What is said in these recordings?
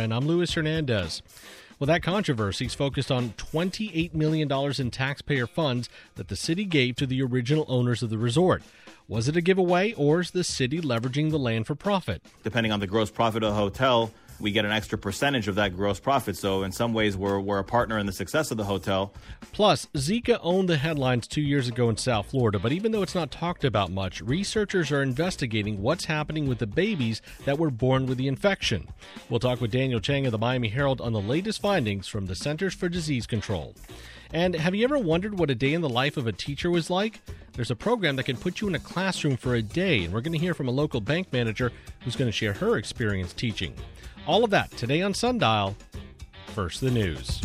WLRN. I'm Luis Hernandez. Well, that controversy is focused on $28 million in taxpayer funds that the city gave to the original owners of the resort. Was it a giveaway, or is the city leveraging the land for profit? Depending on the gross profit of the hotel, we get an extra percentage of that gross profit. So in some ways, we're a partner in the success of the hotel. Plus, Zika owned the headlines 2 years ago in South Florida, but even though it's not talked about much, researchers are investigating what's happening with the babies that were born with the infection. We'll talk with Daniel Chang of the Miami Herald on the latest findings from the Centers for Disease Control. And have you ever wondered what a day in the life of a teacher was like? There's a program that can put you in a classroom for a day, and we're going to hear from a local bank manager who's going to share her experience teaching. All of that today on Sundial. First, the news.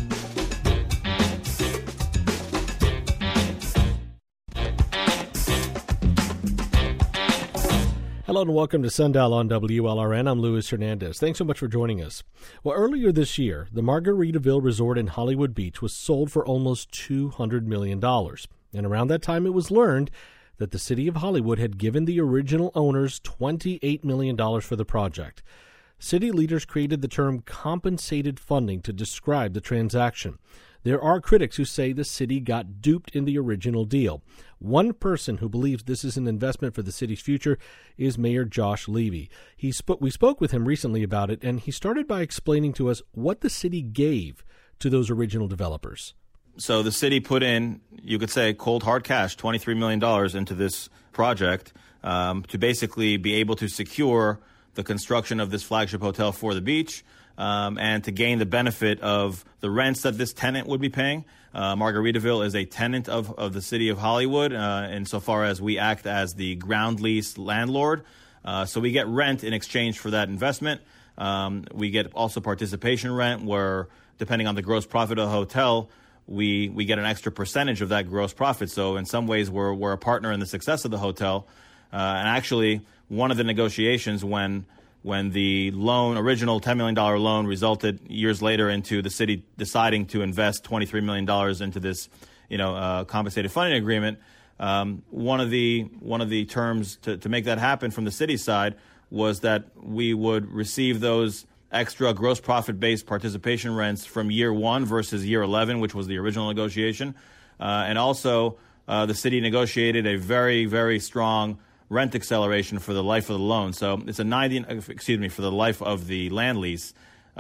Hello and welcome to Sundial on WLRN. I'm Luis Hernandez. Thanks so much for joining us. Well, earlier this year, the Margaritaville Resort in Hollywood Beach was sold for almost $200 million. And around that time, it was learned that the city of Hollywood had given the original owners $28 million for the project. City leaders created the term compensated funding to describe the transaction. There are critics who say the city got duped in the original deal. One person who believes this is an investment for the city's future is Mayor Josh Levy. We spoke with him recently about it, and he started by explaining to us what the city gave to those original developers. So the city put in, you could say, cold hard cash, $23 million into this project to basically be able to secure the construction of this flagship hotel for the beach, and to gain the benefit of the rents that this tenant would be paying. Margaritaville is a tenant of the city of Hollywood, insofar as we act as the ground lease landlord. So we get rent in exchange for that investment. We get also participation rent, where depending on the gross profit of the hotel, we get an extra percentage of that gross profit. So in some ways, we're a partner in the success of the hotel. And actually, one of the negotiations when the original $10 million loan resulted years later into the city deciding to invest $23 million into this, compensated funding agreement, one of the terms to make that happen from the city side was that we would receive those extra gross profit-based participation rents from year 1 versus year 11, which was the original negotiation. And also, the city negotiated a very, very strong rent acceleration for the life of the loan. So it's for the life of the land lease,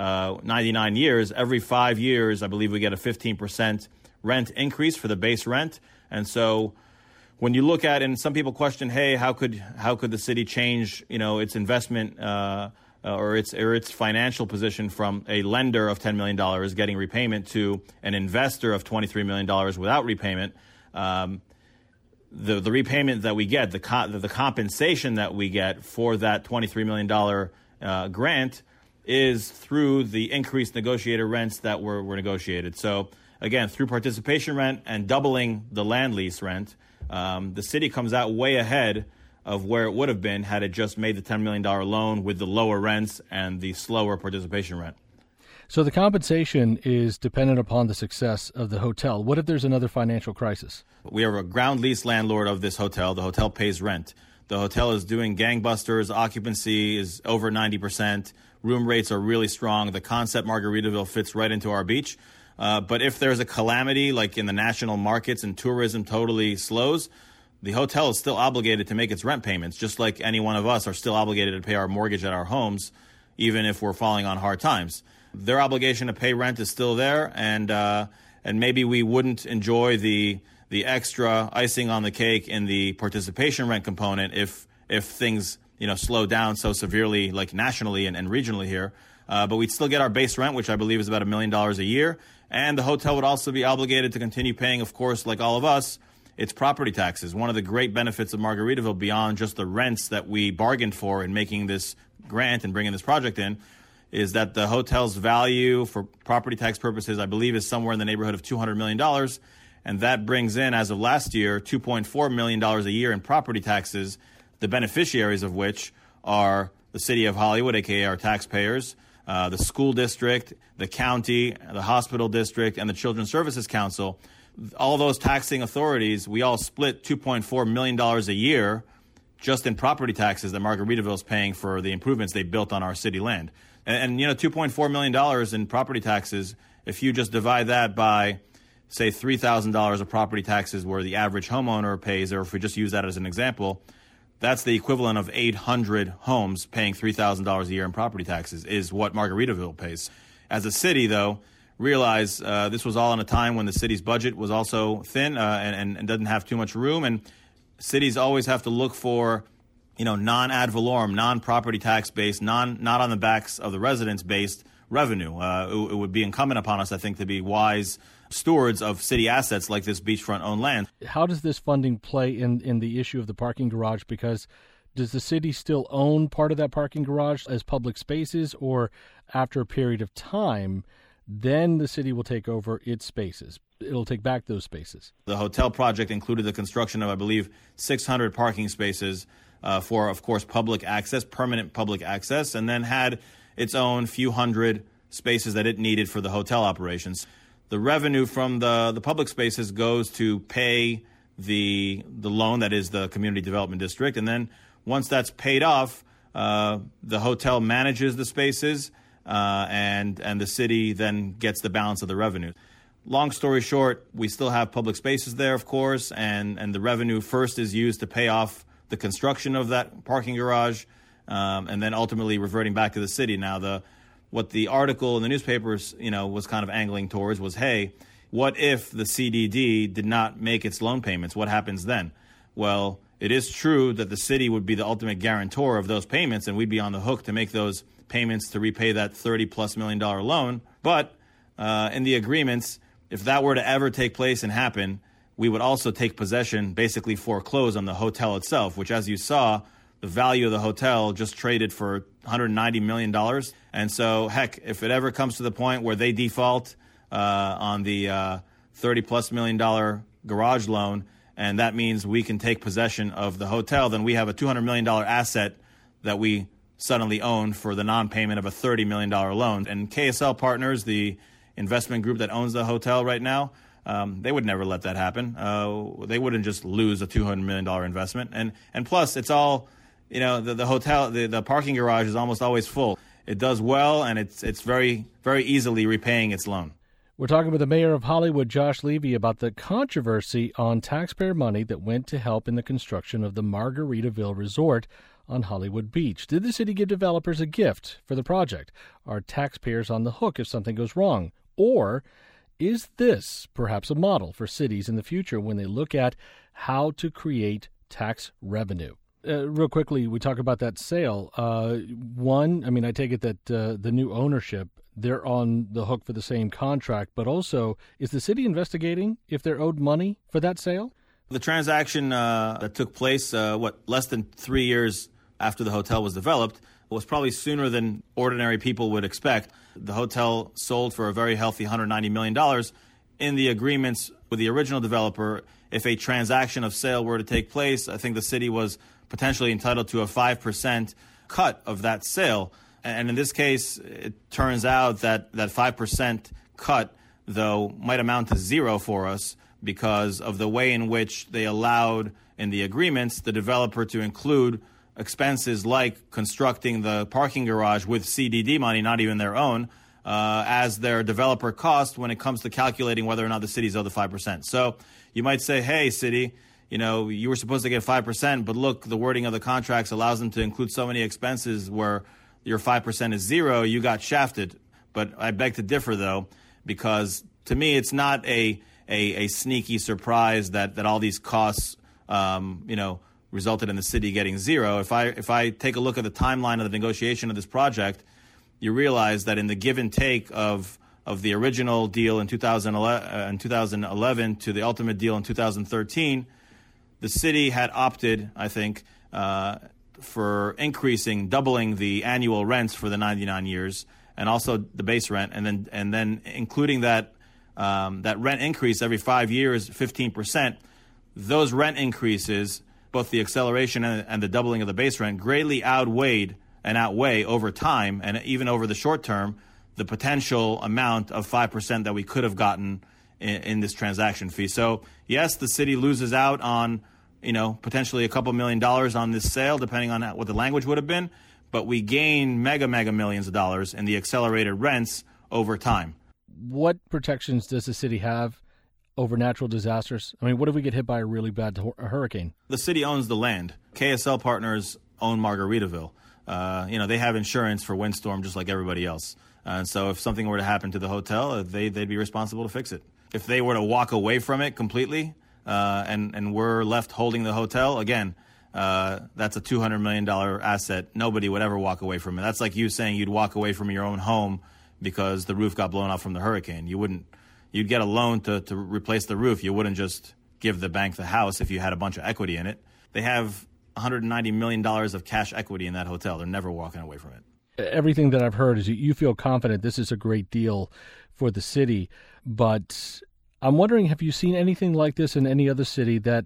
99 years. Every 5 years, I believe we get a 15% rent increase for the base rent. And so when you look at, and some people question, hey, how could the city change, its investment or its financial position from a lender of $10 million getting repayment to an investor of $23 million without repayment? The repayment that we get, the compensation that we get for that $23 million grant is through the increased negotiated rents that were negotiated. So again, through participation rent and doubling the land lease rent, the city comes out way ahead of where it would have been had it just made the $10 million loan with the lower rents and the slower participation rent. So the compensation is dependent upon the success of the hotel. What if there's another financial crisis? We are a ground lease landlord of this hotel. The hotel pays rent. The hotel is doing gangbusters. Occupancy is over 90%. Room rates are really strong. The concept Margaritaville fits right into our beach. But if there's a calamity, like in the national markets and tourism totally slows, the hotel is still obligated to make its rent payments, just like any one of us are still obligated to pay our mortgage at our homes, even if we're falling on hard times. Their obligation to pay rent is still there, and maybe we wouldn't enjoy the extra icing on the cake in the participation rent component if things slow down so severely, like nationally and regionally here. But we'd still get our base rent, which I believe is about $1 million a year, and the hotel would also be obligated to continue paying, of course, like all of us, its property taxes. One of the great benefits of Margaritaville, beyond just the rents that we bargained for in making this grant and bringing this project in, is that the hotel's value for property tax purposes, I believe, is somewhere in the neighborhood of $200 million. And that brings in, as of last year, $2.4 million a year in property taxes, the beneficiaries of which are the city of Hollywood, a.k.a. our taxpayers, the school district, the county, the hospital district, and the Children's Services Council. All those taxing authorities, we all split $2.4 million a year just in property taxes that Margaritaville is paying for the improvements they built on our city land. And $2.4 million in property taxes, if you just divide that by, say, $3,000 of property taxes where the average homeowner pays, or if we just use that as an example, that's the equivalent of 800 homes paying $3,000 a year in property taxes is what Margaritaville pays. As a city, though, realize this was all in a time when the city's budget was also thin and doesn't have too much room. And cities always have to look for, non-ad valorem, non-property tax-based, not on the backs of the residents-based revenue. It would be incumbent upon us, I think, to be wise stewards of city assets like this beachfront-owned land. How does this funding play in the issue of the parking garage? Because does the city still own part of that parking garage as public spaces, or after a period of time, then the city will take over its spaces? It'll take back those spaces. The hotel project included the construction of, I believe, 600 parking spaces for, of course, public access, permanent public access, and then had its own few hundred spaces that it needed for the hotel operations. The revenue from the public spaces goes to pay the loan that is the community development district. And then once that's paid off, the hotel manages the spaces and the city then gets the balance of the revenue. Long story short, we still have public spaces there, of course, and the revenue first is used to pay off the construction of that parking garage and then ultimately reverting back to the city. Now, what the article in the newspapers, was kind of angling towards was, hey, what if the CDD did not make its loan payments? What happens then? Well, it is true that the city would be the ultimate guarantor of those payments, and we'd be on the hook to make those payments to repay that $30+ million loan. But in the agreements, if that were to ever take place and happen, we would also take possession, basically foreclose on the hotel itself, which, as you saw, the value of the hotel just traded for $190 million. And so, heck, if it ever comes to the point where they default on the $30+ million garage loan, and that means we can take possession of the hotel, then we have a $200 million asset that we suddenly own for the non-payment of a $30 million loan. And KSL Partners, the investment group that owns the hotel right now, they would never let that happen. They wouldn't just lose a $200 million investment. And plus, it's all, the hotel, the parking garage is almost always full. It does well, and it's very, very easily repaying its loan. We're talking with the mayor of Hollywood, Josh Levy, about the controversy on taxpayer money that went to help in the construction of the Margaritaville Resort on Hollywood Beach. Did the city give developers a gift for the project? Are taxpayers on the hook if something goes wrong? Or is this perhaps a model for cities in the future when they look at how to create tax revenue? Real quickly, we talk about that sale. I take it that the new ownership, they're on the hook for the same contract, but also, is the city investigating if they're owed money for that sale? The transaction that took place, less than 3 years after the hotel was developed, was probably sooner than ordinary people would expect. The hotel sold for a very healthy $190 million. In the agreements with the original developer, if a transaction of sale were to take place, I think the city was potentially entitled to a 5% cut of that sale. And in this case, it turns out that 5% cut, though, might amount to zero for us because of the way in which they allowed in the agreements the developer to include expenses like constructing the parking garage with CDD money, not even their own, as their developer cost when it comes to calculating whether or not the city's owed the 5%. So you might say, hey, city, you were supposed to get 5%, but look, the wording of the contracts allows them to include so many expenses where your 5% is zero, you got shafted. But I beg to differ, though, because to me it's not a sneaky surprise that all these costs, resulted in the city getting zero. If I take a look at the timeline of the negotiation of this project, you realize that in the give and take of the original deal in 2011 to the ultimate deal in 2013, the city had opted, I think, for doubling the annual rents for the 99 years, and also the base rent, and then including that rent increase every 5 years, 15%. Those rent increases, both the acceleration and the doubling of the base rent, greatly outweigh over time, and even over the short term, the potential amount of 5% that we could have gotten in this transaction fee. So yes, the city loses out on potentially a couple $1 million on this sale, depending on what the language would have been. but we gain mega millions of dollars in the accelerated rents over time. What protections does the city have over natural disasters? I mean, what if we get hit by a really bad hurricane? The city owns the land. KSL Partners own Margaritaville. They have insurance for windstorm just like everybody else. And so if something were to happen to the hotel, they'd be responsible to fix it. If they were to walk away from it completely and we're left holding the hotel, again, that's a $200 million asset. Nobody would ever walk away from it. That's like you saying you'd walk away from your own home because the roof got blown off from the hurricane. You'd get a loan to replace the roof. You wouldn't just give the bank the house if you had a bunch of equity in it. They have $190 million of cash equity in that hotel. They're never walking away from it. Everything that I've heard is you feel confident this is a great deal for the city. But I'm wondering, have you seen anything like this in any other city that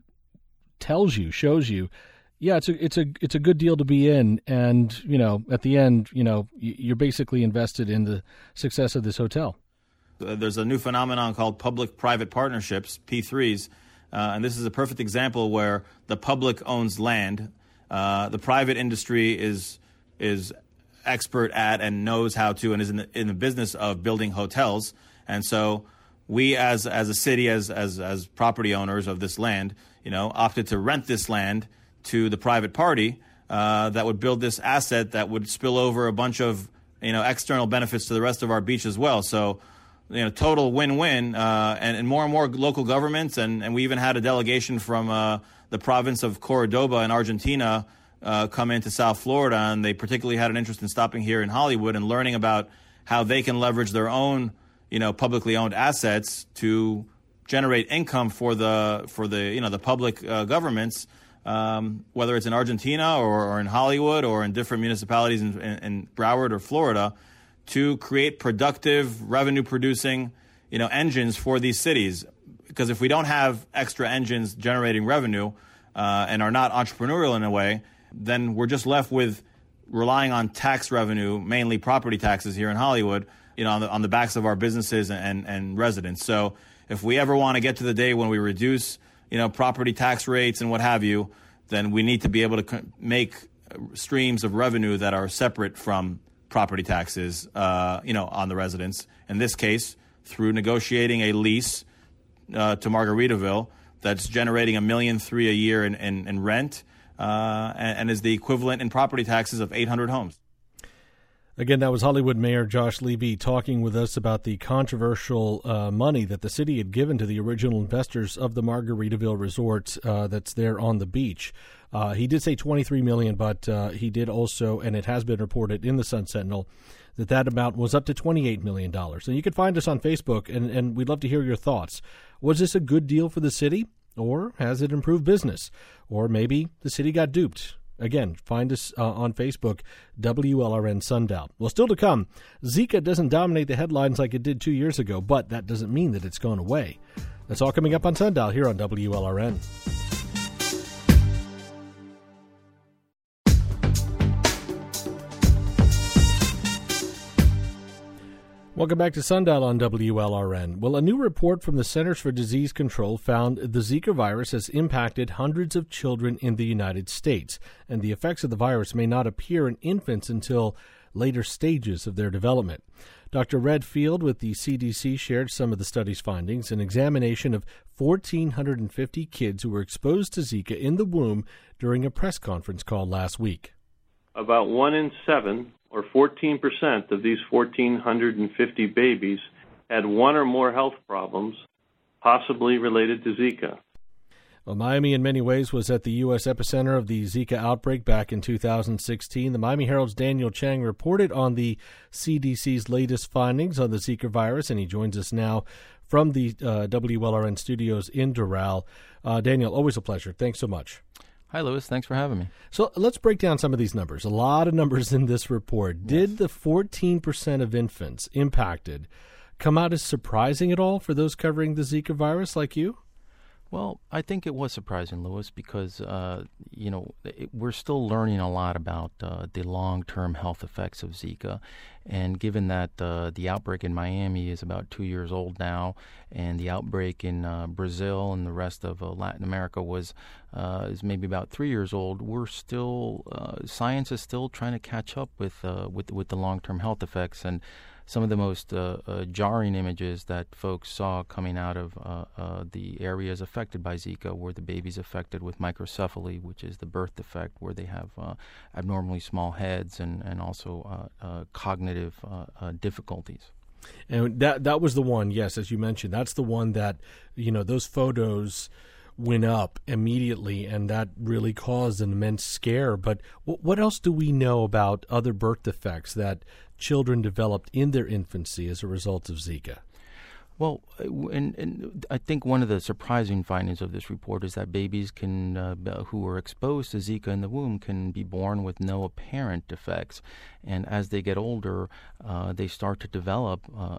shows you, yeah, it's a good deal to be in, and at the end, you're basically invested in the success of this hotel? There's a new phenomenon called public-private partnerships, P3s, and this is a perfect example where the public owns land, the private industry is expert at and knows how to and is in the business of building hotels, and so we as a city, as property owners of this land, opted to rent this land to the private party that would build this asset that would spill over a bunch of external benefits to the rest of our beach as well. So total win-win, and more local governments, and we even had a delegation from the province of Cordoba in Argentina come into South Florida, and they particularly had an interest in stopping here in Hollywood and learning about how they can leverage their own publicly owned assets to generate income for the public governments, whether it's in Argentina or in Hollywood or in different municipalities in Broward or Florida, to create productive, revenue-producing, engines for these cities. Because if we don't have extra engines generating revenue and are not entrepreneurial in a way, then we're just left with relying on tax revenue, mainly property taxes here in Hollywood, on the backs of our businesses and residents. So if we ever want to get to the day when we reduce, property tax rates and what have you, then we need to be able to make streams of revenue that are separate from property taxes, on the residents. In this case, through negotiating a lease to Margaritaville that's generating $1.3 million a year in rent, and is the equivalent in property taxes of 800 homes. Again, that was Hollywood Mayor Josh Levy talking with us about the controversial money that the city had given to the original investors of the Margaritaville Resort that's there on the beach. He did say $23 million, but he did also, and it has been reported in the Sun Sentinel, that amount was up to $28 million. And you can find us on Facebook, and we'd love to hear your thoughts. Was this a good deal for the city, or has it improved business? Or maybe the city got duped? Again, find us on Facebook, WLRN Sundial. Well, still to come, Zika doesn't dominate the headlines like it did 2 years ago, but that doesn't mean that it's gone away. That's all coming up on Sundial here on WLRN. Welcome back to Sundial on WLRN. Well, a new report from the Centers for Disease Control found the Zika virus has impacted hundreds of children in the United States, and the effects of the virus may not appear in infants until later stages of their development. Dr. Red Field with the CDC shared some of the study's findings, an examination of 1,450 kids who were exposed to Zika in the womb during a press conference call last week. About 1 in 7, or 14% of these 1,450 babies had one or more health problems, possibly related to Zika. Well, Miami, in many ways, was at the U.S. epicenter of the Zika outbreak back in 2016. The Miami Herald's Daniel Chang reported on the CDC's latest findings on the Zika virus, and he joins us now from the WLRN studios in Doral. Daniel, always a pleasure. Thanks so much. Hi, Louis. Thanks for having me. So let's break down some of these numbers. A lot of numbers in this report. Yes. Did the 14% of infants impacted come out as surprising at all for those covering the Zika virus like you? Well, I think it was surprising, Louis, because, we're still learning a lot about the long-term health effects of Zika. And given that the outbreak in Miami is about 2 years old now, and the outbreak in Brazil and the rest of Latin America is maybe about 3 years old, we're still science is still trying to catch up with the long-term health effects. And some of the most jarring images that folks saw coming out of the areas affected by Zika were the babies affected with microcephaly, which is the birth defect where they have abnormally small heads and also cognitive difficulties. And that was the one, yes, as you mentioned, that's the one that, those photos went up immediately, and that really caused an immense scare. But what else do we know about other birth defects that children developed in their infancy as a result of Zika? Well, and I think one of the surprising findings of this report is that babies who are exposed to Zika in the womb can be born with no apparent defects. And as they get older, they start to develop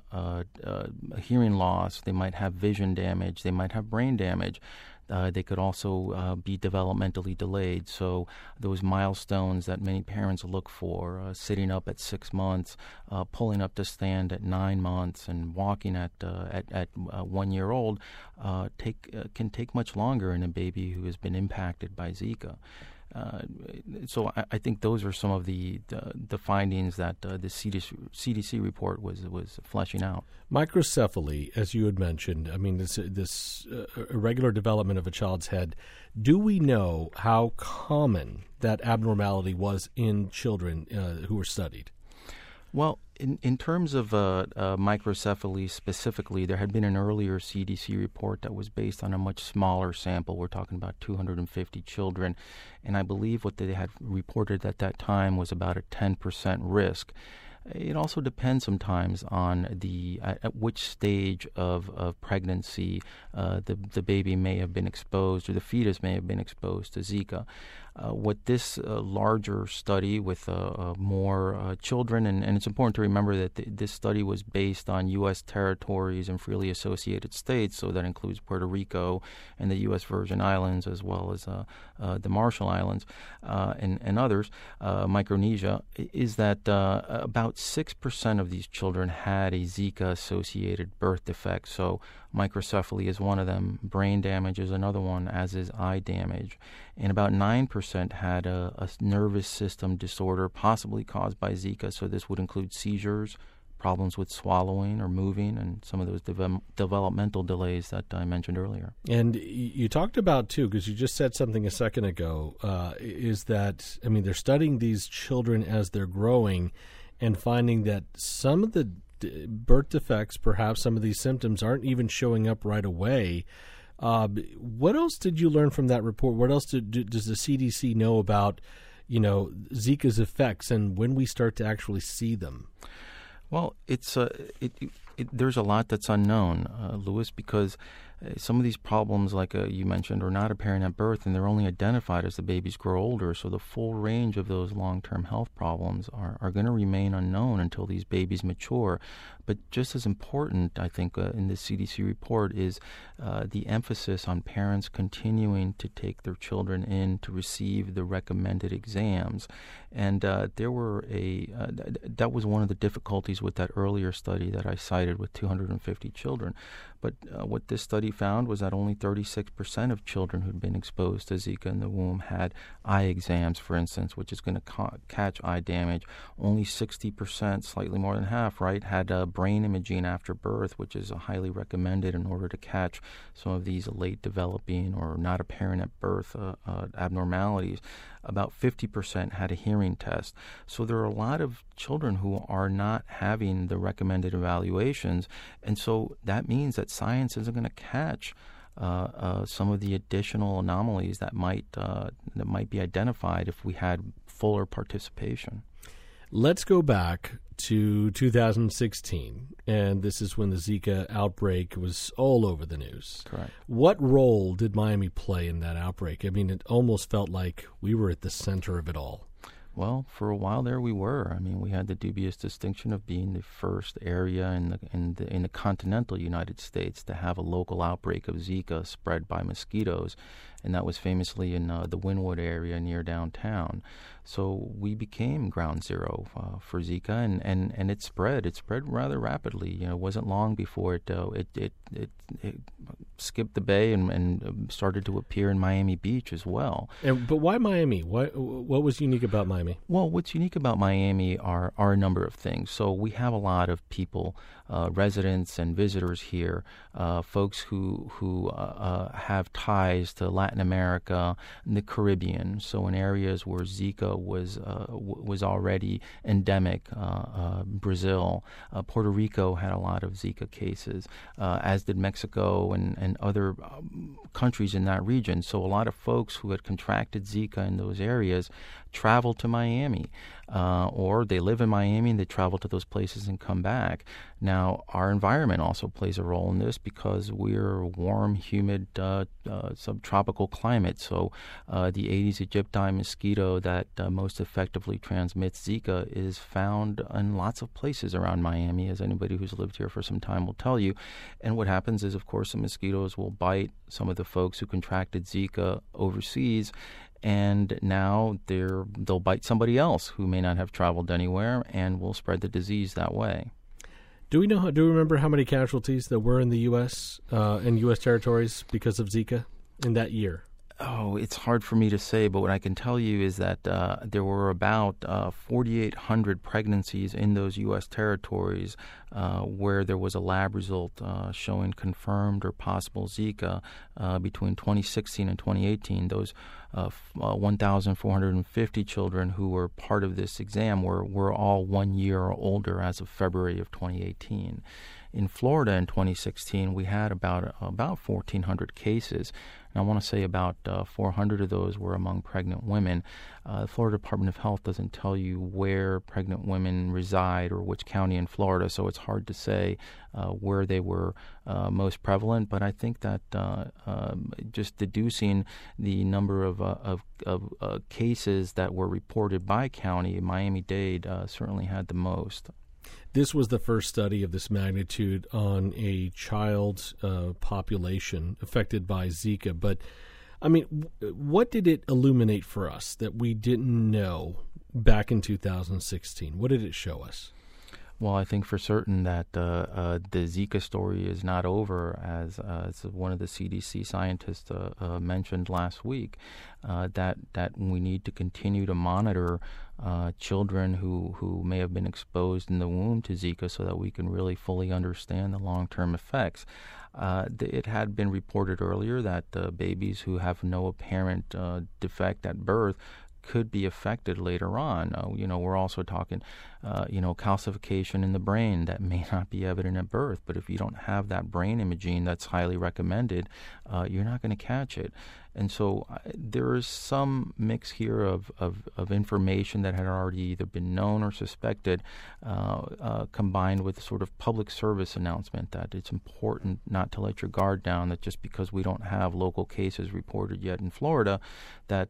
hearing loss. They might have vision damage. They might have brain damage. They could also be developmentally delayed. So those milestones that many parents look for, sitting up at 6 months, pulling up to stand at 9 months, and walking at 1 year old, can take much longer in a baby who has been impacted by Zika. So I think those are some of the findings that the CDC report was fleshing out. Microcephaly, as you had mentioned, I mean, this irregular development of a child's head. Do we know how common that abnormality was in children who were studied? Well, in terms of microcephaly specifically, there had been an earlier CDC report that was based on a much smaller sample. We're talking about 250 children. And I believe what they had reported at that time was about a 10% risk. It also depends sometimes on at which stage of pregnancy the baby may have been exposed, or the fetus may have been exposed to Zika. What this larger study with more children, and it's important to remember that this study was based on U.S. territories and freely associated states, so that includes Puerto Rico and the U.S. Virgin Islands, as well as the Marshall Islands and others, Micronesia, is that about 6% of these children had a Zika-associated birth defect. So microcephaly is one of them. Brain damage is another one, as is eye damage. And about 9% had a nervous system disorder possibly caused by Zika. So this would include seizures, problems with swallowing or moving, and some of those developmental delays that I mentioned earlier. And you talked about, too, because you just said something a second ago, is that, I mean, they're studying these children as they're growing and finding that some of the birth defects, perhaps some of these symptoms, aren't even showing up right away. What else did you learn from that report? What else does the CDC know about, Zika's effects and when we start to actually see them? Well, there's a lot that's unknown, Louis, because some of these problems, like you mentioned, are not apparent at birth, and they're only identified as the babies grow older. So the full range of those long-term health problems are going to remain unknown until these babies mature. But just as important, I think, in the CDC report is the emphasis on parents continuing to take their children in to receive the recommended exams. And that was one of the difficulties with that earlier study that I cited with 250 children. But what this study found was that only 36% of children who'd been exposed to Zika in the womb had eye exams, for instance, which is going to catch eye damage. Only 60%, slightly more than half, right, had brain imaging after birth, which is highly recommended in order to catch some of these late developing or not apparent at birth abnormalities. About 50% had a hearing test. So there are a lot of children who are not having the recommended evaluations, and so that means that science isn't going to catch some of the additional anomalies that might be identified if we had fuller participation. Let's go back to 2016, and this is when the Zika outbreak was all over the news. Correct. What role did Miami play in that outbreak? I mean, it almost felt like we were at the center of it all. Well, for a while there we were. I mean, we had the dubious distinction of being the first area in the continental United States to have a local outbreak of Zika spread by mosquitoes, and that was famously in the Wynwood area near downtown. So we became ground zero for Zika, and it spread. It spread rather rapidly. You know, it wasn't long before it skipped the bay and started to appear in Miami Beach as well. But why Miami? What was unique about Miami? Well, what's unique about Miami are a number of things. So we have a lot of people, residents and visitors here, folks who have ties to Latin America and the Caribbean. So in areas where Zika was already endemic, Brazil, Puerto Rico had a lot of Zika cases, as did Mexico and other countries in that region. So a lot of folks who had contracted Zika in those areas travel to Miami, or they live in Miami and they travel to those places and come back. Now, our environment also plays a role in this because we're a warm, humid, subtropical climate. So the Aedes aegypti mosquito that most effectively transmits Zika is found in lots of places around Miami, as anybody who's lived here for some time will tell you. And what happens is, of course, the mosquitoes will bite some of the folks who contracted Zika overseas, and now they'll bite somebody else who may not have traveled anywhere and will spread the disease that way. Do we remember how many casualties there were in the U.S. And U.S. territories because of Zika in that year? Oh, it's hard for me to say, but what I can tell you is that there were about 4,800 pregnancies in those U.S. territories where there was a lab result showing confirmed or possible Zika between 2016 and 2018. Those 1,450 children who were part of this exam were all 1 year or older as of February of 2018. In Florida in 2016, we had about 1,400 cases. And I want to say about 400 of those were among pregnant women. The Florida Department of Health doesn't tell you where pregnant women reside or which county in Florida, so it's hard to say where they were most prevalent. But I think that just deducing the number of cases that were reported by county, Miami-Dade certainly had the most. This was the first study of this magnitude on a child population affected by Zika. But, I mean, what did it illuminate for us that we didn't know back in 2016? What did it show us? Well, I think for certain that the Zika story is not over, as one of the CDC scientists mentioned last week, that we need to continue to monitor children who may have been exposed in the womb to Zika so that we can really fully understand the long-term effects. It had been reported earlier that babies who have no apparent defect at birth could be affected later on. We're also talking, calcification in the brain that may not be evident at birth. But if you don't have that brain imaging that's highly recommended, you're not going to catch it. And so there is some mix here of information that had already either been known or suspected, combined with sort of public service announcement that it's important not to let your guard down, that just because we don't have local cases reported yet in Florida, that,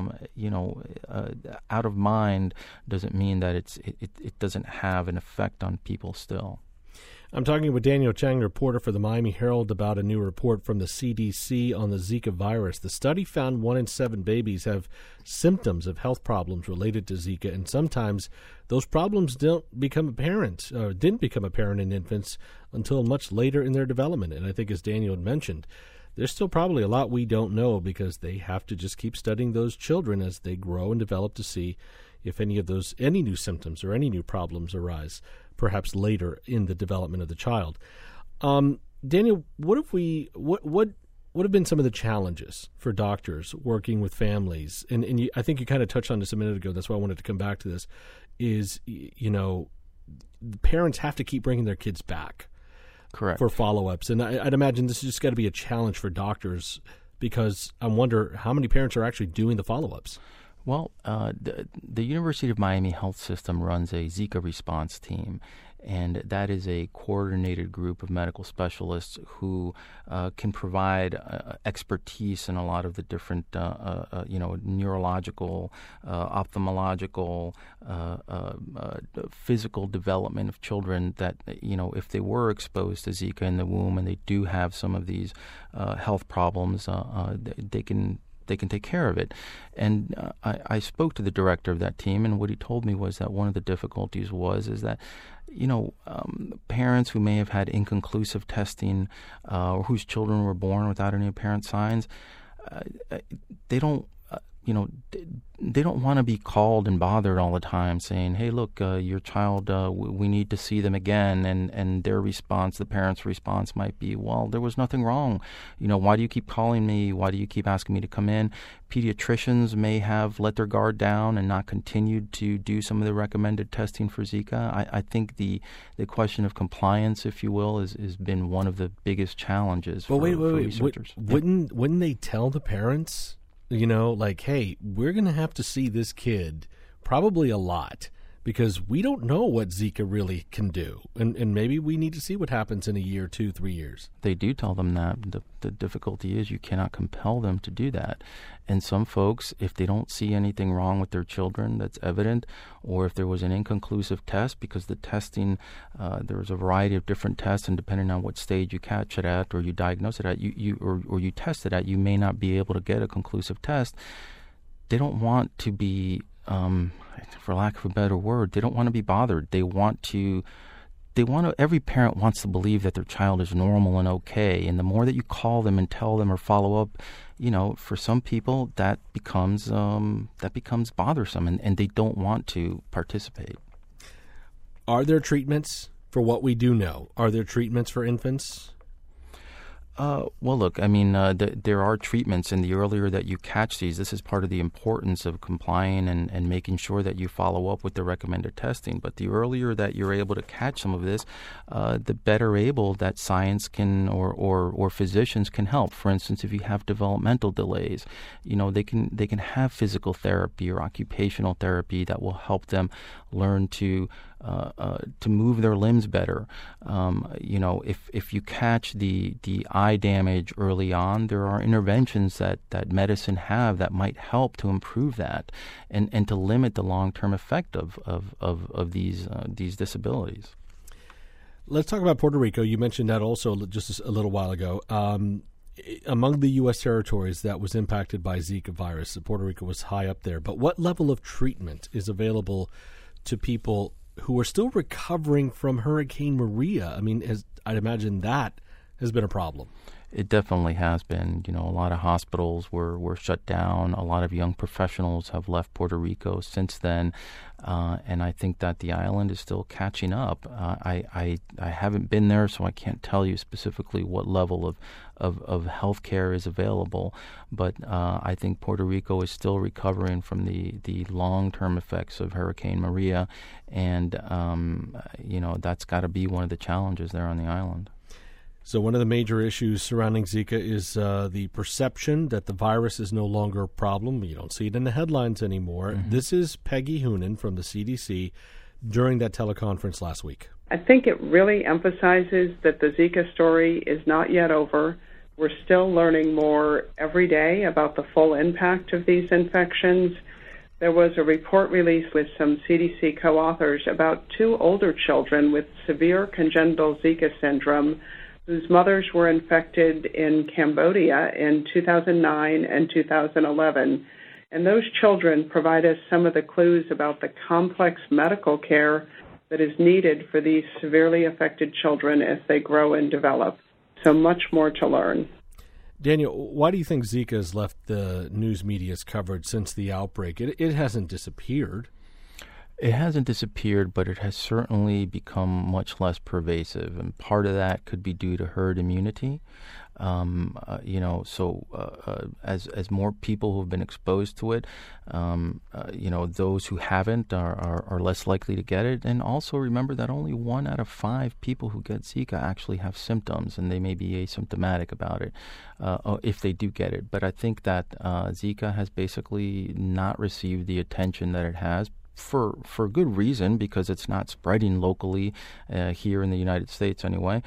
out of mind doesn't mean that it doesn't have an effect on people still. I'm talking with Daniel Chang, reporter for the Miami Herald, about a new report from the CDC on the Zika virus. The study found 1 in 7 babies have symptoms of health problems related to Zika, and sometimes those problems didn't become apparent in infants until much later in their development. And I think, as Daniel had mentioned, there's still probably a lot we don't know because they have to just keep studying those children as they grow and develop to see if any new symptoms or any new problems arise, perhaps later in the development of the child. Daniel, what have been some of the challenges for doctors working with families? And I think you kind of touched on this a minute ago. That's why I wanted to come back to this. Is parents have to keep bringing their kids back, correct, for follow-ups, and I'd imagine this has just got to be a challenge for doctors because I wonder how many parents are actually doing the follow-ups. Well, the University of Miami Health System runs a Zika response team, and that is a coordinated group of medical specialists who can provide expertise in a lot of the different, neurological, ophthalmological, physical development of children that, if they were exposed to Zika in the womb and they do have some of these health problems, they can take care of it. And I spoke to the director of that team, and what he told me was that one of the difficulties is that, parents who may have had inconclusive testing or whose children were born without any apparent signs, they don't want to be called and bothered all the time saying, hey, look, your child, we need to see them again. And their response, the parents' response might be, well, there was nothing wrong. Why do you keep calling me? Why do you keep asking me to come in? Pediatricians may have let their guard down and not continued to do some of the recommended testing for Zika. I think the question of compliance, if you will, has been one of the biggest challenges for researchers. Wouldn't they tell the parents, hey, we're going to have to see this kid probably a lot because we don't know what Zika really can do. And maybe we need to see what happens in a year, 2, 3 years. They do tell them that. The difficulty is you cannot compel them to do that. And some folks, if they don't see anything wrong with their children that's evident, or if there was an inconclusive test, because the testing, there's a variety of different tests, and depending on what stage you catch it at or you diagnose it at, or you test it at, you may not be able to get a conclusive test. They don't want to be, for lack of a better word, they don't want to be bothered. Every parent wants to believe that their child is normal and okay. And the more that you call them and tell them or follow up, for some people that becomes bothersome, and they don't want to participate. Are there treatments for what we do know? Are there treatments for infants? Well, look, there are treatments, and the earlier that you catch these, this is part of the importance of complying and making sure that you follow up with the recommended testing. But the earlier that you're able to catch some of this, the better able that science can or physicians can help. For instance, if you have developmental delays, they can have physical therapy or occupational therapy that will help them learn to move their limbs better. If you catch the eye damage early on, there are interventions that medicine have that might help to improve that and to limit the long-term effect of these disabilities. Let's talk about Puerto Rico. You mentioned that also just a little while ago. Among the U.S. territories that was impacted by Zika virus, Puerto Rico was high up there. But what level of treatment is available to people who are still recovering from Hurricane Maria? I'd imagine that has been a problem. It definitely has been. A lot of hospitals were shut down. A lot of young professionals have left Puerto Rico since then, and I think that the island is still catching up. I haven't been there, so I can't tell you specifically what level of health care is available, but I think Puerto Rico is still recovering from the long-term effects of Hurricane Maria, and that's got to be one of the challenges there on the island. So one of the major issues surrounding Zika is the perception that the virus is no longer a problem. You don't see it in the headlines anymore. Mm-hmm. This is Peggy Hoonan from the CDC during that teleconference last week. I think it really emphasizes that the Zika story is not yet over. We're still learning more every day about the full impact of these infections. There was a report released with some CDC co-authors about 2 older children with severe congenital Zika syndrome whose mothers were infected in Cambodia in 2009 and 2011. And those children provide us some of the clues about the complex medical care that is needed for these severely affected children as they grow and develop. So much more to learn. Daniel, why do you think Zika has left the news media's coverage since the outbreak? It hasn't disappeared. It hasn't disappeared, but it has certainly become much less pervasive, and part of that could be due to herd immunity. As more people who have been exposed to it, those who haven't are less likely to get it. And also remember that only 1 out of 5 people who get Zika actually have symptoms, and they may be asymptomatic about it if they do get it. But I think that Zika has basically not received the attention that it has, for good reason, because it's not spreading locally here in the United States anyway,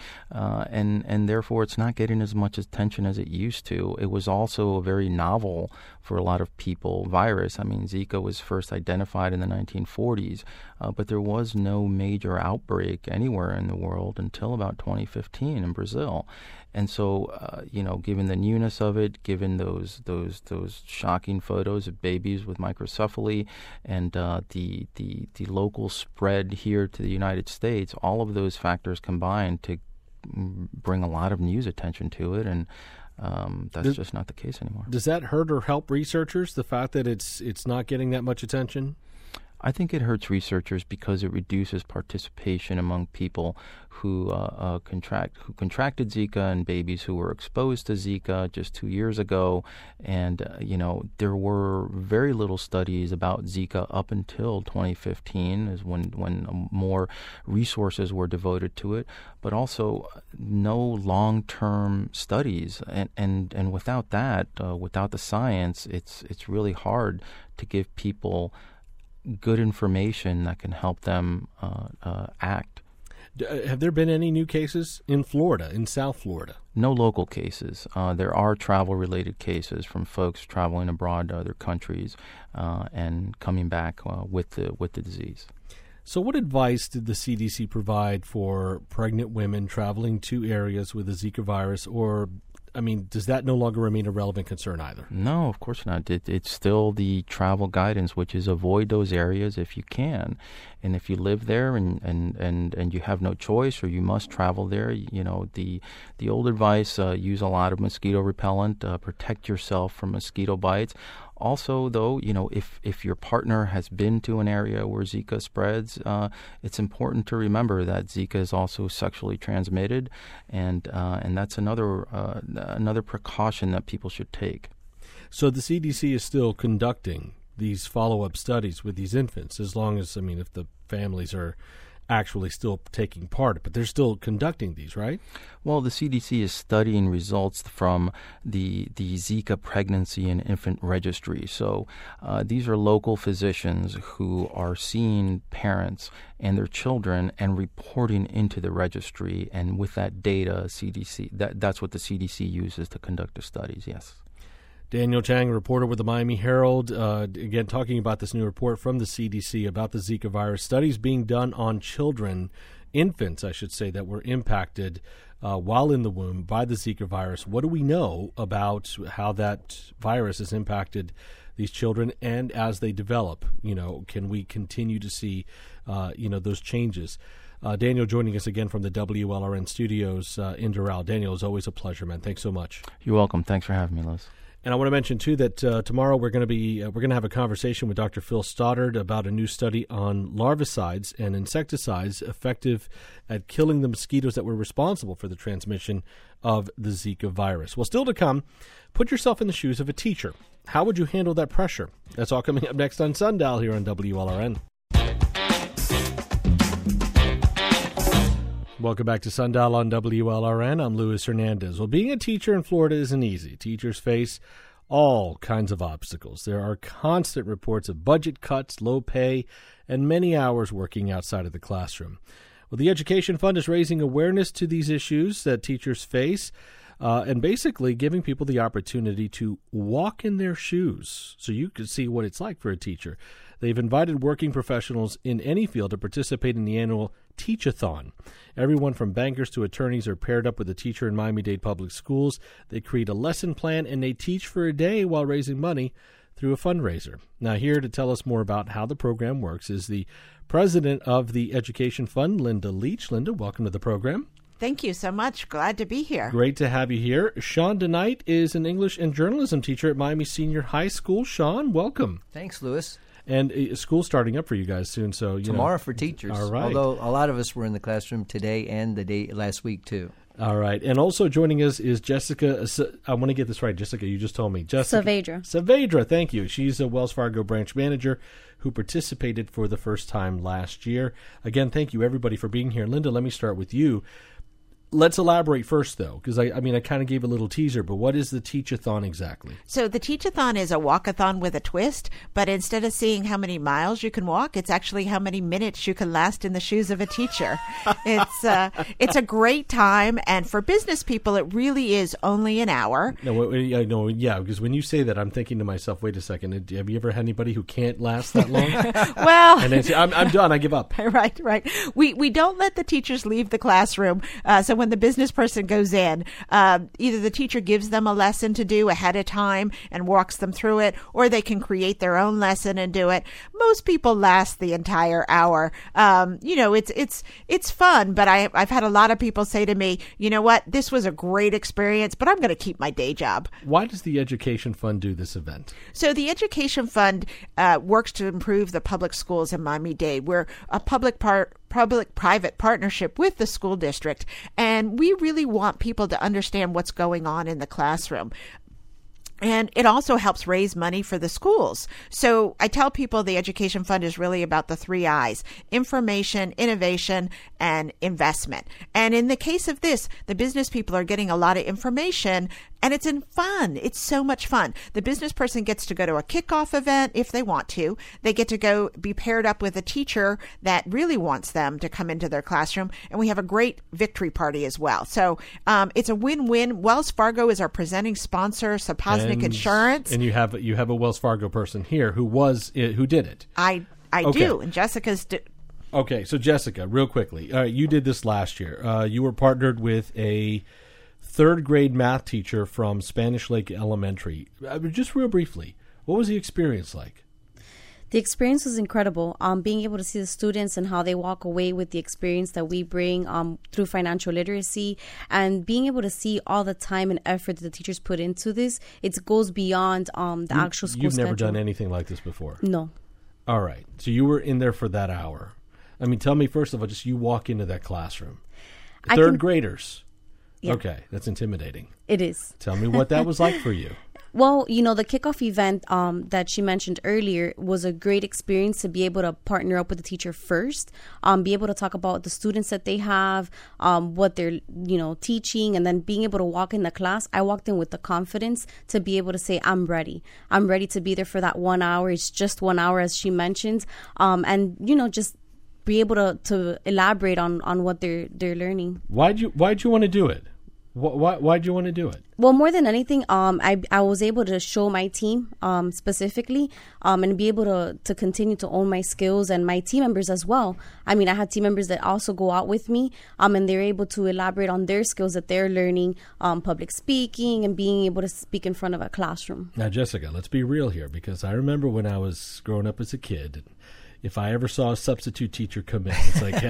and therefore it's not getting as much attention as it used to. It was also a very novel, for a lot of people, virus. I mean, Zika was first identified in the 1940s, but there was no major outbreak anywhere in the world until about 2015 in Brazil. And so, given the newness of it, given those shocking photos of babies with microcephaly, and the local spread here to the United States, all of those factors combined to bring a lot of news attention to it, and that's just not the case anymore. Does that hurt or help researchers, the fact that it's not getting that much attention? I think it hurts researchers because it reduces participation among people who contracted Zika and babies who were exposed to Zika just 2 years ago. And, there were very little studies about Zika up until 2015, is when more resources were devoted to it, but also no long-term studies. And without that, without the science, it's really hard to give people good information that can help them act. Have there been any new cases in Florida, in South Florida? No local cases. There are travel-related cases from folks traveling abroad to other countries and coming back with the disease. So what advice did the CDC provide for pregnant women traveling to areas with the Zika virus, or does that no longer remain a relevant concern either? No, of course not. It's still the travel guidance, which is avoid those areas if you can. And if you live there and you have no choice, or you must travel there, the old advice, use a lot of mosquito repellent, protect yourself from mosquito bites. Also, though, if your partner has been to an area where Zika spreads, it's important to remember that Zika is also sexually transmitted, and that's another precaution that people should take. So the CDC is still conducting these follow-up studies with these infants, as long as, if the families are actually still taking part, but they're still conducting these, right? Well, the CDC is studying results from the Zika pregnancy and infant registry. So these are local physicians who are seeing parents and their children and reporting into the registry. And with that data, that's what the CDC uses to conduct the studies, yes. Daniel Chang, reporter with the Miami Herald, again talking about this new report from the CDC about the Zika virus. Studies being done on children, infants, I should say, that were impacted while in the womb by the Zika virus. What do we know about how that virus has impacted these children, and as they develop? Can we continue to see, those changes? Daniel joining us again from the WLRN studios in Doral. Daniel, it's always a pleasure, man. Thanks so much. You're welcome. Thanks for having me, Liz. And I want to mention, too, that tomorrow we're going to have a conversation with Dr. Phil Stoddard about a new study on larvicides and insecticides effective at killing the mosquitoes that were responsible for the transmission of the Zika virus. Well, still to come, put yourself in the shoes of a teacher. How would you handle that pressure? That's all coming up next on Sundial here on WLRN. Welcome back to Sundial on WLRN. I'm Luis Hernandez. Well, being a teacher in Florida isn't easy. Teachers face all kinds of obstacles. There are constant reports of budget cuts, low pay, and many hours working outside of the classroom. Well, the Education Fund is raising awareness to these issues that teachers face and basically giving people the opportunity to walk in their shoes so you can see what it's like for a teacher. They've invited working professionals in any field to participate in the annual Teach-a-thon. Everyone from bankers to attorneys are paired up with a teacher in Miami-Dade Public Schools. They create a lesson plan and they teach for a day while raising money through a fundraiser. Now, here to tell us more about how the program works is the president of the Education Fund, Linda Leach. Linda, welcome to the program. Thank you so much. Glad to be here. Great to have you here. Sean DeKnight is an English and journalism teacher at Miami Senior High School. Sean, welcome. Thanks, Louis. And school's starting up for you guys soon, so tomorrow for teachers. All right. Although a lot of us were in the classroom today and the day last week too. All right. And also joining us is Jessica. I want to get this right. Jessica, you just told me. Saavedra, thank you. She's a Wells Fargo branch manager who participated for the first time last year. Again, thank you, everybody, for being here. Linda, let me start with you. Let's elaborate first, though, because I kind of gave a little teaser, but what is the Teach-a-thon exactly? So the Teach-a-thon is a walk-a-thon with a twist, but instead of seeing how many miles you can walk, it's actually how many minutes you can last in the shoes of a teacher. It's a great time, and for business people, it really is only an hour. Because when you say that, I'm thinking to myself, wait a second, have you ever had anybody who can't last that long? Well, and they say, I'm done, I give up. Right. We don't let the teachers leave the classroom, so when the business person goes in, either the teacher gives them a lesson to do ahead of time and walks them through it, or they can create their own lesson and do it. Most people last the entire hour. It's fun, but I've had a lot of people say to me, you know what, this was a great experience, but I'm going to keep my day job. Why does the Education Fund do this event? So the Education Fund works to improve the public schools in Miami-Dade. We're a public-private partnership with the school district, and we really want people to understand what's going on in the classroom. And it also helps raise money for the schools. So I tell people the Education Fund is really about the 3 I's: information, innovation, and investment. And in the case of this, the business people are getting a lot of information, and it's fun. It's so much fun. The business person gets to go to a kickoff event if they want to. They get to go be paired up with a teacher that really wants them to come into their classroom. And we have a great victory party as well. So it's a win-win. Wells Fargo is our presenting sponsor, Sapoznik Insurance. And you have a Wells Fargo person here who did it. I Okay. do. And Jessica's... Okay, so Jessica, real quickly, you did this last year. You were partnered with a third grade math teacher from Spanish Lake Elementary. Just real briefly, what was the experience like? The experience was incredible. Being able to see the students and how they walk away with the experience that we bring through financial literacy, and being able to see all the time and effort that the teachers put into this, it goes beyond the actual school You've schedule. never done anything like this before? No. All right. So you were in there for that hour. I mean, tell me, first of all, just you walk into that classroom. Third graders. Yeah. Okay, that's intimidating. It is. Tell me what that was like for you. Well, the kickoff event that she mentioned earlier was a great experience to be able to partner up with the teacher first, be able to talk about the students that they have, what they're, teaching, and then being able to walk in the class. I walked in with the confidence to be able to say, I'm ready. I'm ready to be there for that 1 hour. It's just 1 hour, as she mentioned, and, just be able to elaborate on what they're learning. Why'd you want to do it? Why'd you want to do it? Well, more than anything, I was able to show my team specifically and be able to continue to own my skills, and my team members as well. I mean, I have team members that also go out with me and they're able to elaborate on their skills that they're learning, public speaking and being able to speak in front of a classroom. Now, Jessica, let's be real here, because I remember when I was growing up as a kid, if I ever saw a substitute teacher come in, it's like,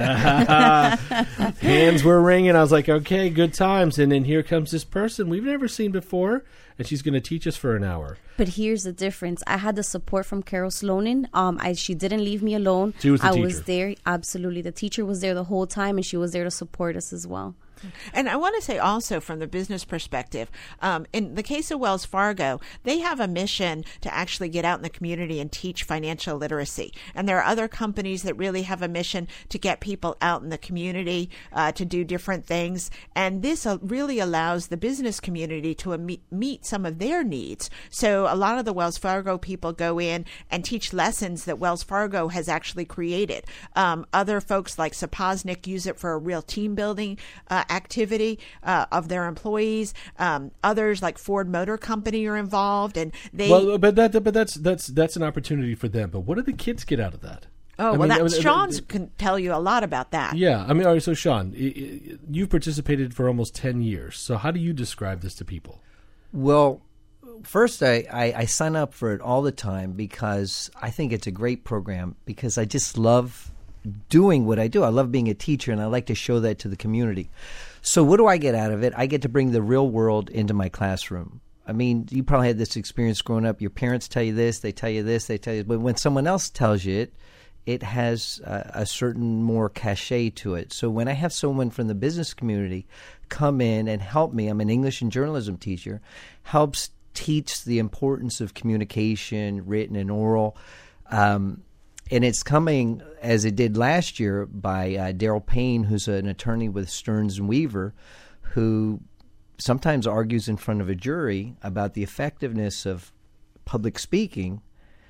hands were ringing. I was like, okay, good times. And then here comes this person we've never seen before, and she's going to teach us for an hour. But here's the difference. I had the support from Carol Slonin. She didn't leave me alone. She was the teacher. I was there. Absolutely. The teacher was there the whole time, and she was there to support us as well. And I want to say also from the business perspective, in the case of Wells Fargo, they have a mission to actually get out in the community and teach financial literacy. And there are other companies that really have a mission to get people out in the community to do different things. And this really allows the business community to meet some of their needs. So a lot of the Wells Fargo people go in and teach lessons that Wells Fargo has actually created. Other folks like Sapoznik use it for a real team building activity of their employees. Others like Ford Motor Company are involved, and they. Well, but that's an opportunity for them. But what do the kids get out of that? Sean can tell you a lot about that. Yeah, all right. So Sean, you've participated for almost 10 years. So how do you describe this to people? Well, first, I sign up for it all the time because I think it's a great program, because I just love doing what I do. I love being a teacher, and I like to show that to the community. So what do I get out of it? I get to bring the real world into my classroom. I mean, you probably had this experience growing up. Your parents tell you this, they tell you this, they tell you, but when someone else tells you it, it has a certain more cachet to it. So when I have someone from the business community come in and help me, I'm an English and journalism teacher, helps teach the importance of communication, written and oral. And it's coming, as it did last year, by Daryl Payne, who's an attorney with Stearns & Weaver, who sometimes argues in front of a jury about the effectiveness of public speaking.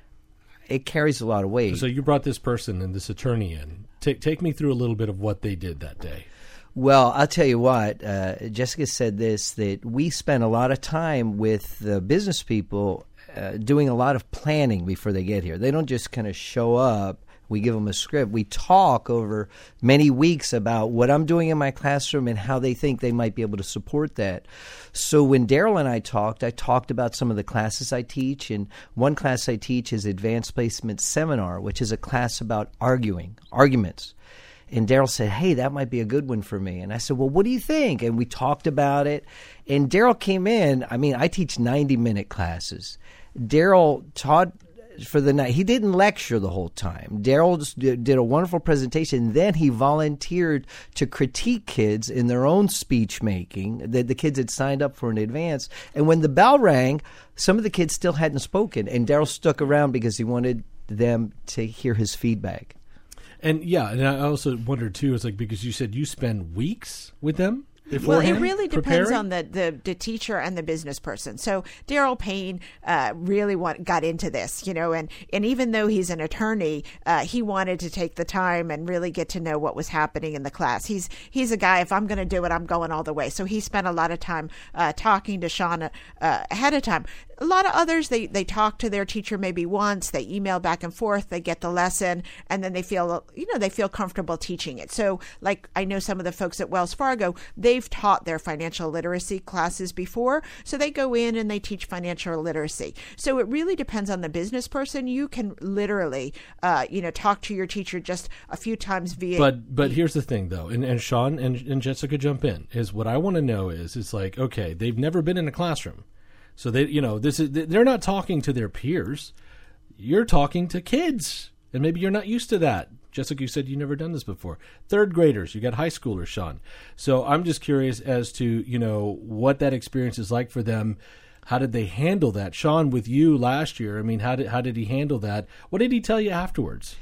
It carries a lot of weight. So you brought this person and this attorney in. Take me through a little bit of what they did that day. Well, I'll tell you what. Jessica said this, that we spend a lot of time with the business people doing a lot of planning before they get here. They don't just kind of show up. We give them a script. We talk over many weeks about what I'm doing in my classroom and how they think they might be able to support that. So when Daryl and I talked about some of the classes I teach. And one class I teach is Advanced Placement Seminar, which is a class about arguments. And Daryl said, hey, that might be a good one for me. And I said, well, what do you think? And we talked about it. And Daryl came in. I mean, I teach 90-minute classes. Daryl taught for the night. He didn't lecture the whole time. Daryl just did a wonderful presentation. Then he volunteered to critique kids in their own speech making that the kids had signed up for in advance. And when the bell rang, some of the kids still hadn't spoken. And Daryl stuck around because he wanted them to hear his feedback. And and I also wondered too, it's like, because you said you spend weeks with them? Well, it really depends on the teacher and the business person. So Daryl Payne really got into this, and even though he's an attorney, he wanted to take the time and really get to know what was happening in the class. He's a guy, if I'm going to do it, I'm going all the way. So he spent a lot of time talking to Sean ahead of time. A lot of others, they talk to their teacher maybe once, they email back and forth, they get the lesson, and then they feel comfortable teaching it. So like I know some of the folks at Wells Fargo, they've taught their financial literacy classes before, so they go in and they teach financial literacy. So it really depends on the business person. You can literally, talk to your teacher just a few times via. But here's the thing, though, and Sean and Jessica jump in. Is what I want to know is, it's like, okay, they've never been in a classroom. So they're not talking to their peers. You're talking to kids, and maybe you're not used to that. Jessica, you said you've never done this before. Third graders, you got high schoolers, Sean. So I'm just curious as to what that experience is like for them. How did they handle that, Sean? With you last year, I mean, how did he handle that? What did he tell you afterwards?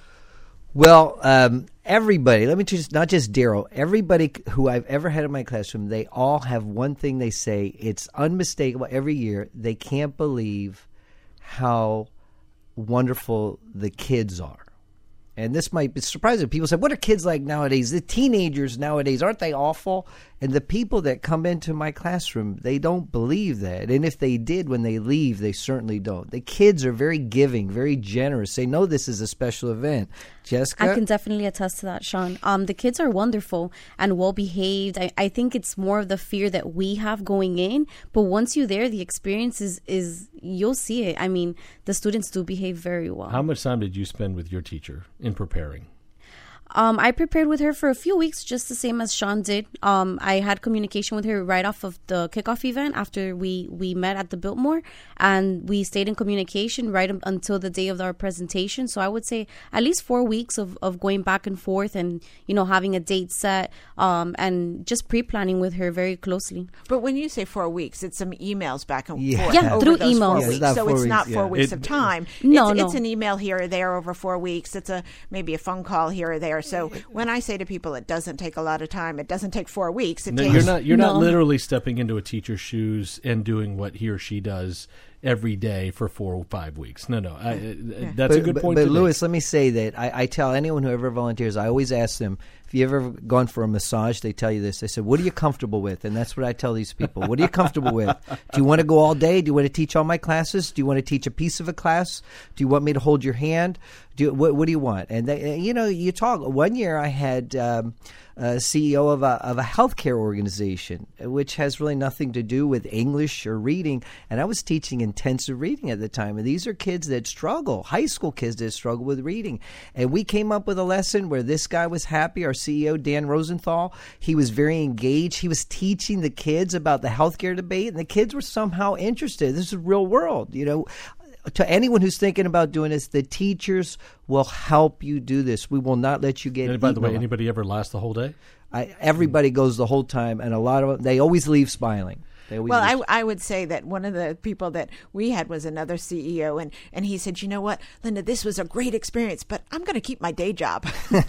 Well, everybody, not just Daryl, everybody who I've ever had in my classroom, they all have one thing they say. It's unmistakable every year. They can't believe how wonderful the kids are. And this might be surprising. People say, what are kids like nowadays? The teenagers nowadays, aren't they awful? And the people that come into my classroom, they don't believe that. And if they did, when they leave, they certainly don't. The kids are very giving, very generous. They know this is a special event. Jessica? I can definitely attest to that, Sean. The kids are wonderful and well-behaved. I think it's more of the fear that we have going in. But once you're there, the experience is you'll see it. I mean, the students do behave very well. How much time did you spend with your teacher in preparing? I prepared with her for a few weeks, just the same as Sean did. I had communication with her right off of the kickoff event after we met at the Biltmore, and we stayed in communication right until the day of our presentation. So I would say at least 4 weeks of going back and forth and, having a date set and just pre-planning with her very closely. But when you say 4 weeks, it's some emails back and forth. Yeah, over through those emails. 4 weeks. So it's not 4 weeks of time. It's an email here or there over 4 weeks. It's maybe a phone call here or there. So when I say to people it doesn't take a lot of time, it doesn't take 4 weeks. You're not literally stepping into a teacher's shoes and doing what he or she does every day for 4 or 5 weeks. No. That's a good point. But Louis, let me say that I tell anyone who ever volunteers, I always ask them, if you've ever gone for a massage, they tell you this. They say, what are you comfortable with? And that's what I tell these people. What are you comfortable with? Do you want to go all day? Do you want to teach all my classes? Do you want to teach a piece of a class? Do you want me to hold your hand? What do you want? And you talk. One year I had a CEO of a healthcare organization, which has really nothing to do with English or reading. And I was teaching in intensive reading at the time. And these are kids that struggle, high school kids that struggle with reading. And we came up with a lesson where this guy was happy, our CEO, Dan Rosenthal. He was very engaged. He was teaching the kids about the healthcare debate, and the kids were somehow interested. This is real world, To anyone who's thinking about doing this, the teachers will help you do this. We will not let you get. And by the way, anybody ever last the whole day? Everybody goes the whole time, and a lot of them, they always leave smiling. Well, I would say that one of the people that we had was another CEO, and he said, you know what, Linda, this was a great experience, but I'm going to keep my day job.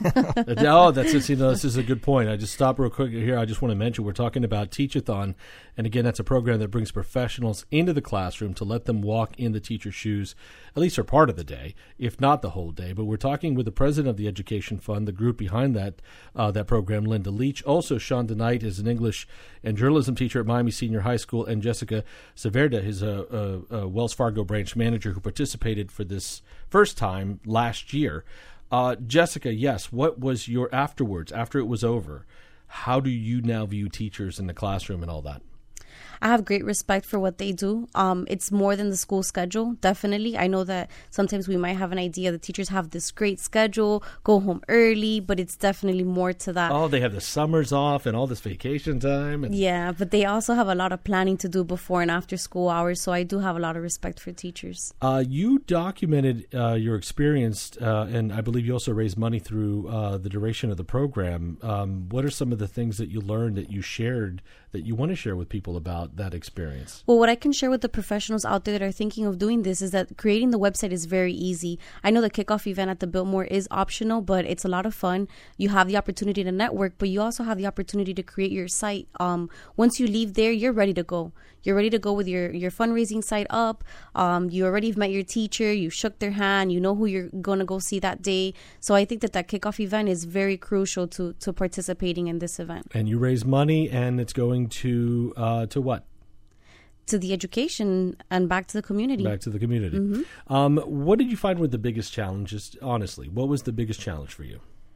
Oh, that's it. This is a good point. I just stop real quick here. I just want to mention we're talking about Teachathon, and again, that's a program that brings professionals into the classroom to let them walk in the teacher's shoes, at least for part of the day, if not the whole day. But we're talking with the president of the Education Fund, the group behind that program, Linda Leach. Also, Sean DeKnight is an English and journalism teacher at Miami Senior High School, and Jessica Saverda is a Wells Fargo branch manager who participated for this first time last year. Jessica, yes, what was your afterwards, after it was over? How do you now view teachers in the classroom and all that? I have great respect for what they do. It's more than the school schedule, definitely. I know that sometimes we might have an idea that teachers have this great schedule, go home early, but it's definitely more to that. Oh, they have the summers off and all this vacation time. Yeah, but they also have a lot of planning to do before and after school hours, so I do have a lot of respect for teachers. You documented your experience, and I believe you also raised money through the duration of the program. What are some of the things that you learned that you shared that you want to share with people about that experience? Well, what I can share with the professionals out there that are thinking of doing this is that creating the website is very easy. I know the kickoff event at the Biltmore is optional, but it's a lot of fun. You have the opportunity to network, but you also have the opportunity to create your site. Once you leave there, you're ready to go. You're ready to go with your fundraising site up. You already have met your teacher. You shook their hand. You know who you're going to go see that day. So I think that kickoff event is very crucial to participating in this event. And you raise money, and it's going to what? To the education and back to the community. Back to the community. Mm-hmm. What did you find were the biggest challenges, honestly? What was the biggest challenge for you?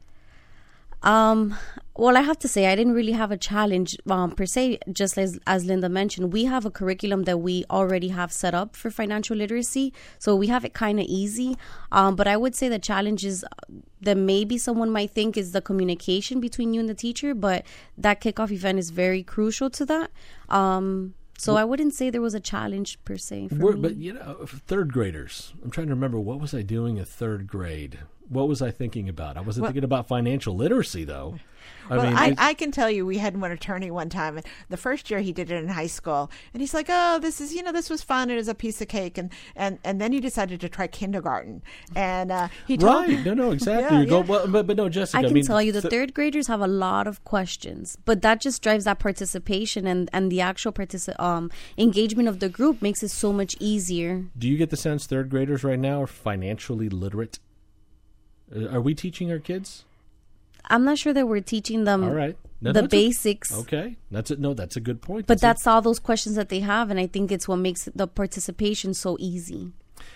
Well, I have to say I didn't really have a challenge per se, just as Linda mentioned. We have a curriculum that we already have set up for financial literacy, so we have it kind of easy. But I would say the challenges that maybe someone might think is the communication between you and the teacher, but that kickoff event is very crucial to that. So I wouldn't say there was a challenge per se for me. But, third graders, I'm trying to remember, what was I doing in third grade? What was I thinking about? I wasn't thinking about financial literacy, though. I can tell you, we had one attorney one time, and the first year he did it in high school, and he's like, "Oh, this was fun. It was a piece of cake," and then he decided to try kindergarten, and he told right, no, exactly. Yeah, Well, but no, Jessica. I can tell you, the third graders have a lot of questions, but that just drives that participation and the actual engagement of the group makes it so much easier. Do you get the sense third graders right now are financially literate? Are we teaching our kids? I'm not sure that we're teaching them all right. the basics. Okay. That's it. No, that's a good point. But that's all those questions that they have, and I think it's what makes the participation so easy.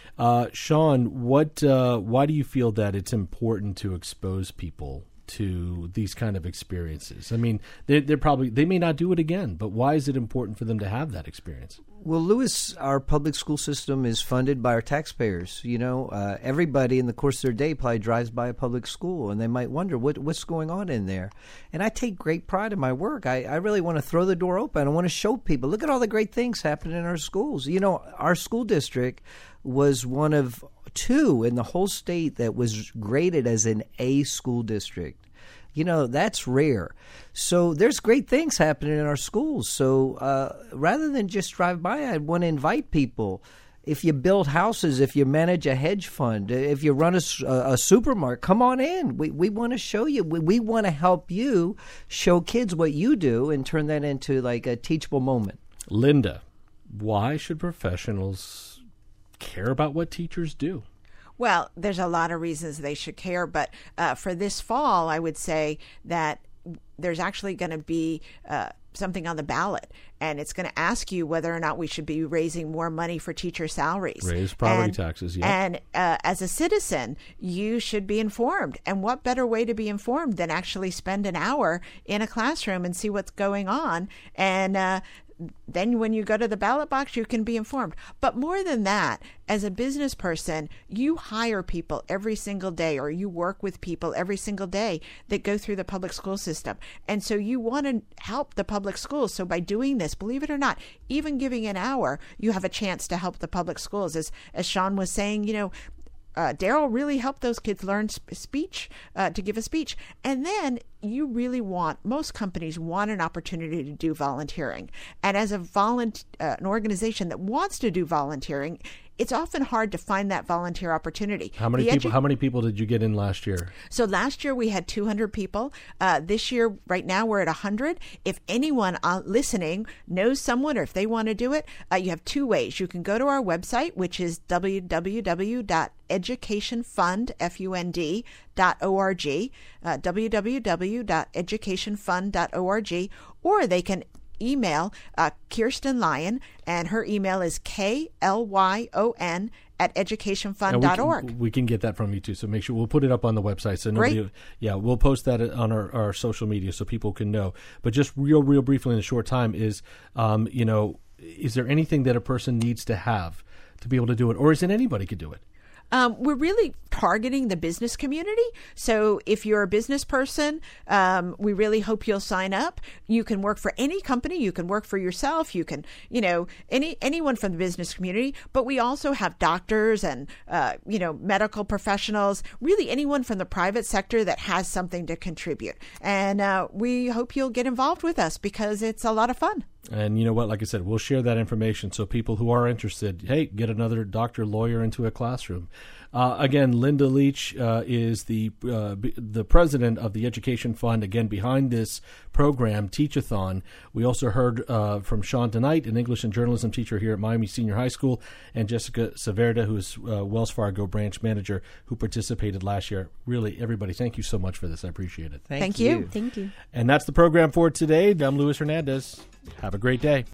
Sean, why do you feel that it's important to expose people to these kind of experiences? I mean, they may not do it again, but why is it important for them to have that experience? Well, Lewis, our public school system is funded by our taxpayers. Everybody in the course of their day probably drives by a public school, and they might wonder what's going on in there. And I take great pride in my work. I really want to throw the door open. I want to show people, look at all the great things happening in our schools. Our school district was one of 2 in the whole state that was graded as an A school district. That's rare. So there's great things happening in our schools. So rather than just drive by, I want to invite people. If you build houses, if you manage a hedge fund, if you run a supermarket, come on in. We want to show you. We want to help you show kids what you do and turn that into like a teachable moment. Linda, why should professionals care about what teachers do? Well, there's a lot of reasons they should care, but for this fall, I would say that there's actually going to be something on the ballot, and it's going to ask you whether or not we should be raising more money for teacher salaries. Raise property taxes, yeah. And as a citizen, you should be informed. And what better way to be informed than actually spend an hour in a classroom and see what's going on and then when you go to the ballot box, you can be informed. But more than that, as a business person, you hire people every single day, or you work with people every single day that go through the public school system. And so you want to help the public schools. So by doing this, believe it or not, even giving an hour, you have a chance to help the public schools. As Sean was saying, Daryl really helped those kids learn speech, to give a speech. And then you really most companies want an opportunity to do volunteering. And as an organization that wants to do volunteering, it's often hard to find that volunteer opportunity. How many people did you get in last year? So last year we had 200 people. This year, right now, we're at 100. If anyone listening knows someone, or if they want to do it, you have two ways. You can go to our website, which is www.educationfund.org, www.educationfund.org, or they can email Kirsten Lyon, and her email is klyon@educationfund.org. We can get that from you too, so make sure we'll put it up on the website. So we'll post that on our social media so people can know. But just real briefly in a short time is, is there anything that a person needs to have to be able to do it, or is it anybody could do it? We're really targeting the business community. So if you're a business person, we really hope you'll sign up. You can work for any company. You can work for yourself. You can, anyone from the business community. But we also have doctors and, medical professionals, really anyone from the private sector that has something to contribute. And we hope you'll get involved with us because it's a lot of fun. And you know what? Like I said, we'll share that information so people who are interested, hey, get another doctor, lawyer into a classroom. Again, Linda Leach is the president of the Education Fund, again, behind this program, Teach-a-thon. We also heard from Sean tonight, an English and journalism teacher here at Miami Senior High School, and Jessica Saverda, who is Wells Fargo branch manager, who participated last year. Really, everybody, thank you so much for this. I appreciate it. Thank you. Thank you. And that's the program for today. I'm Luis Hernandez. Have a great day.